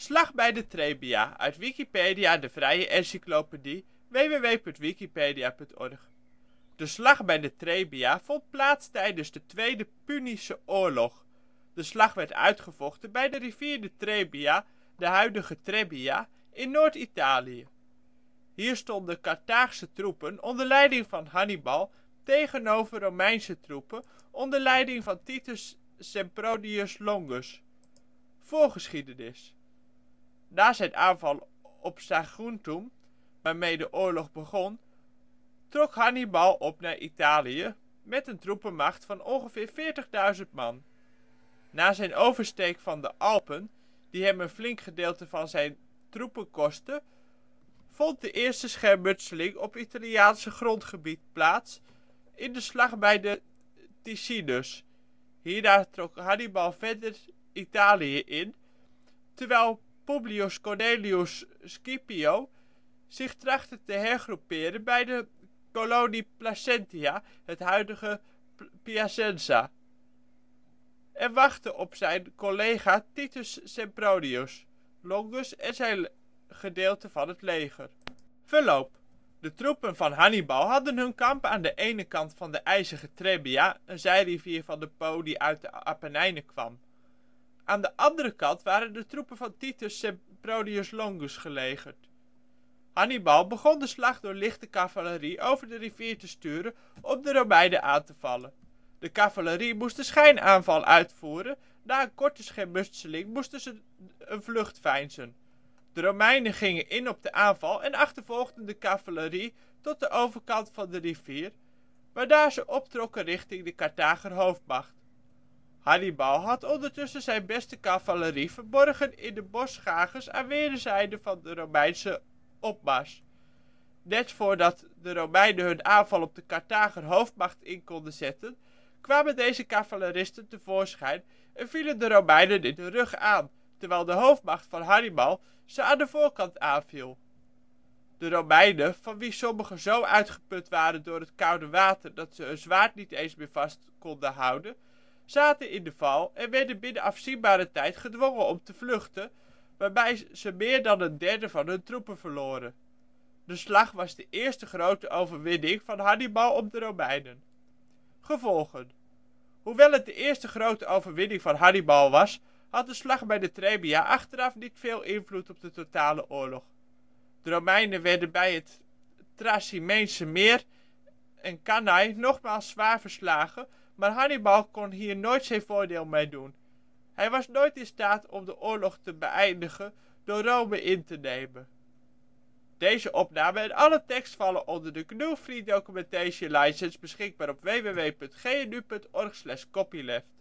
Slag bij de Trebia, uit Wikipedia, de vrije encyclopedie. www.wikipedia.org. De slag bij de Trebia vond plaats tijdens de Tweede Punische Oorlog. De slag werd uitgevochten bij de rivier de Trebia, de huidige Trebbia, in Noord-Italië. Hier stonden Carthaagse troepen onder leiding van Hannibal tegenover Romeinse troepen onder leiding van Titus Sempronius Longus. Voorgeschiedenis. Na zijn aanval op Saguntum, waarmee de oorlog begon, trok Hannibal op naar Italië met een troepenmacht van ongeveer 40.000 man. Na zijn oversteek van de Alpen, die hem een flink gedeelte van zijn troepen kostte, vond de eerste schermutseling op Italiaanse grondgebied plaats in de slag bij de Ticinus. Hierna trok Hannibal verder Italië in, terwijl Publius Cornelius Scipio zich trachtte te hergroeperen bij de kolonie Placentia, het huidige Piacenza, en wachtte op zijn collega Titus Sempronius Longus en zijn gedeelte van het leger. Verloop. De troepen van Hannibal hadden hun kamp aan de ene kant van de ijzige Trebbia, een zijrivier van de Po die uit de Apennijnen kwam. Aan de andere kant waren de troepen van Titus Sempronius Longus gelegerd. Hannibal begon de slag door lichte cavalerie over de rivier te sturen om de Romeinen aan te vallen. De cavalerie moest een schijnaanval uitvoeren, na een korte schermutseling moesten ze een vlucht veinzen. De Romeinen gingen in op de aanval en achtervolgden de cavalerie tot de overkant van de rivier, waarna ze optrokken richting de Carthager hoofdmacht. Hannibal had ondertussen zijn beste cavalerie verborgen in de bosschagers aan weerszijden van de Romeinse opmars. Net voordat de Romeinen hun aanval op de Carthager hoofdmacht in konden zetten, kwamen deze cavaleristen tevoorschijn en vielen de Romeinen in de rug aan, terwijl de hoofdmacht van Hannibal ze aan de voorkant aanviel. De Romeinen, van wie sommigen zo uitgeput waren door het koude water dat ze hun zwaard niet eens meer vast konden houden, zaten in de val en werden binnen afzienbare tijd gedwongen om te vluchten, waarbij ze meer dan een derde van hun troepen verloren. De slag was de eerste grote overwinning van Hannibal op de Romeinen. Gevolgen. Hoewel het de eerste grote overwinning van Hannibal was, had de slag bij de Trebia achteraf niet veel invloed op de totale oorlog. De Romeinen werden bij het Trasimeense meer en Cannae nogmaals zwaar verslagen, maar Hannibal kon hier nooit zijn voordeel mee doen. Hij was nooit in staat om de oorlog te beëindigen door Rome in te nemen. Deze opname en alle tekst vallen onder de GNU Free Documentation License beschikbaar op www.gnu.org/copyleft.